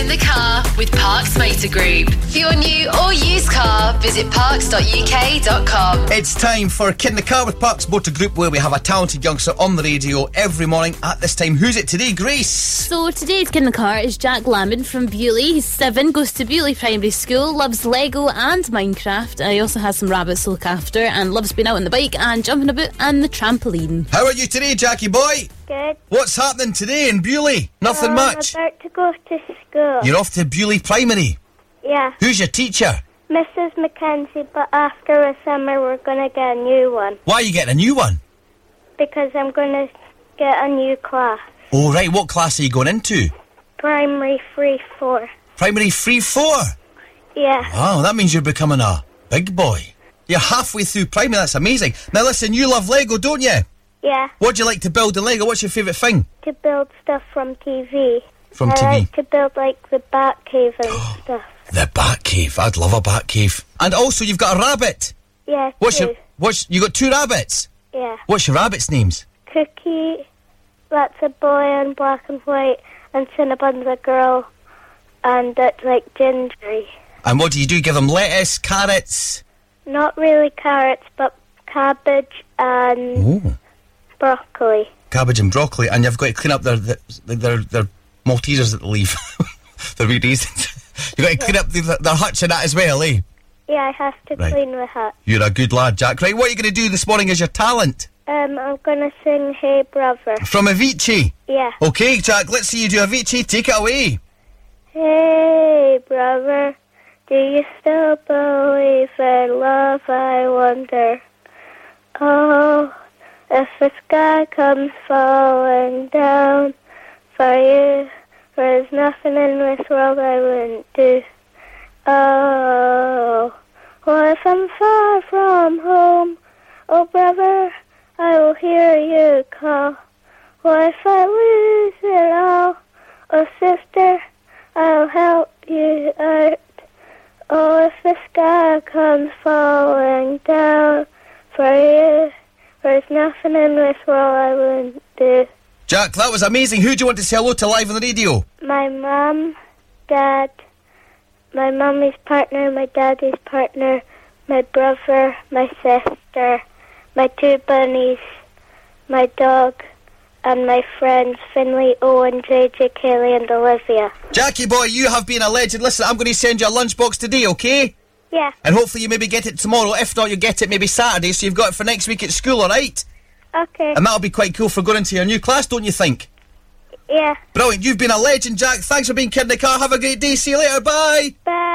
the Car with Parks Motor Group. For your new or used car, visit parks.uk.com. It's time for Kid in the Car with Parks Motor Group, where we have a talented youngster on the radio every morning at this time. Who's it today, Grace? So today's Kid in the Car is Jack Lamond from Bewley. He's 7, goes to Bewley Primary School, loves Lego and Minecraft. He also has some rabbits to look after and loves being out on the bike and jumping about and the trampoline. How are you today, Jackie boy? Good. What's happening today in Bewley? Nothing much. I'm about to go to school. You're off to Bewley Primary? Yeah. Who's your teacher? Mrs. Mackenzie, but after the summer we're going to get a new one. Why are you getting a new one? Because I'm going to get a new class. Oh, right. What class are you going into? Primary 3-4. Primary 3-4? Yeah. Wow, that means you're becoming a big boy. You're halfway through primary. That's amazing. Now listen, you love Lego, don't you? Yeah. What do you like to build in Lego? What's your favourite thing? To build stuff from TV. From TV? I like to build like the Batcave and stuff. The Batcave. I'd love a Batcave. And also, you've got a rabbit. Yeah, You got 2 rabbits? Yeah. What's your rabbits' names? Cookie, that's a boy in black and white, and Cinnabon's a girl, and it's like gingery. And what do? Give them lettuce, carrots? Not really carrots, but cabbage and broccoli. Cabbage and broccoli, and you've got to clean up their Maltesers that they leave. Their wee reasons. You've got to clean up their hutch and that as well, eh? Yeah, I have to clean the hut. You're a good lad, Jack. Right, what are you going to do this morning as your talent? I'm going to sing Hey Brother. From Avicii? Yeah. Okay, Jack, let's see you do Avicii. Take it away. Hey brother, do you still believe in love, I wonder? Oh, if the sky comes falling down for you, there's nothing in this world I wouldn't do. Oh, what if I'm far from home? Oh, brother, I will hear you call. What if I lose it all? Oh, sister, I'll help you out. Oh, if the sky comes falling down for you, there's nothing in this world I wouldn't do. Jack, that was amazing. Who do you want to say hello to live on the radio? My mum, dad, my mummy's partner, my daddy's partner, my brother, my sister, my 2 bunnies, my dog, and my friends Finley, Owen, JJ, Kaylee and Olivia. Jackie boy, you have been a legend. Listen, I'm going to send you a lunchbox today, okay? Yeah. And hopefully you maybe get it tomorrow. If not, you get it maybe Saturday, so you've got it for next week at school, alright? Okay. And that'll be quite cool for going into your new class, don't you think? Yeah. Brilliant. You've been a legend, Jack. Thanks for being Kid in the Car. Have a great day. See you later. Bye. Bye.